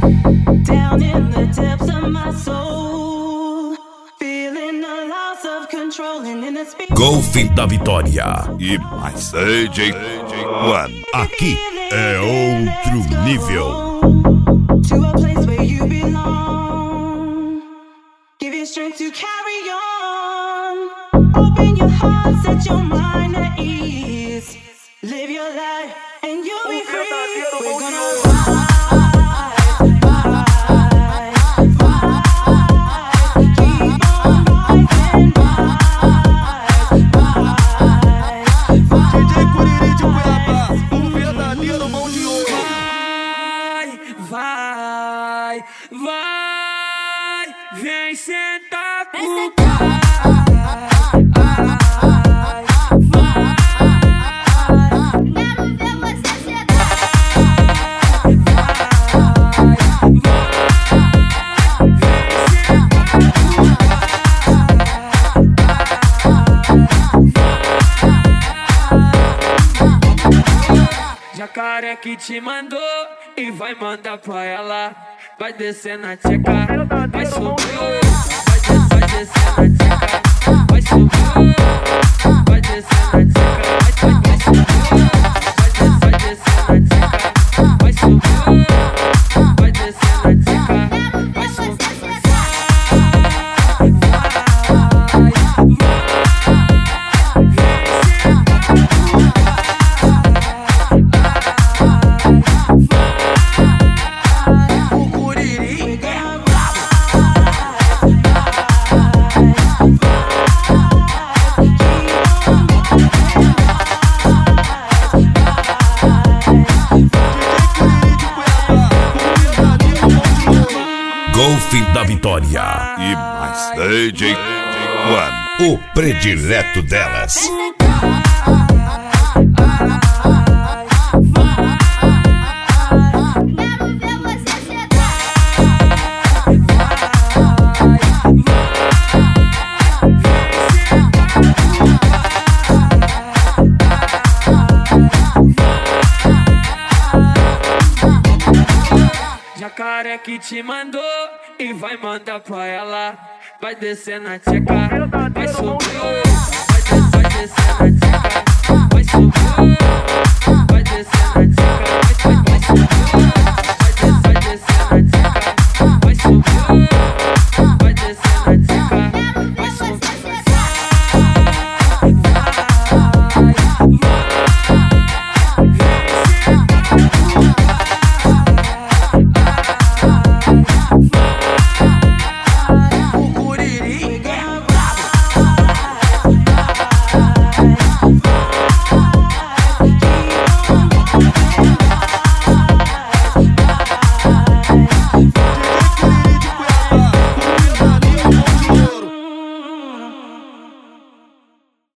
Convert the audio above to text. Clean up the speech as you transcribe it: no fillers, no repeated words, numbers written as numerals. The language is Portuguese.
Down in the depths of my soul, feeling the loss of control and in the speed. Golf da Vitória e mais DJ One. Aqui é outro nível. To a place where you belong. Give you strength to carry on. Open your heart, set your mind at ease. Live your life and you'll be free. We're gonna ride. Vai, vai, vem sentar com o Jacaré que te mandou e vai mandar pra ela. Vai descer na tcheca, vai subir. Vai descer na tcheca, vai subir. Vai descer na tcheca, vai subir. Vai descer na tcheca, vai subir. Vai descer na tcheca, vai subir. Golf da Vitória e mais DJ One, o predileto delas. Jacaré que te mandou e vai mandar pra ela. Vai descer na tcheca, vai subir. Vai descer na tcheca, vai subir. Vai descer na tcheca.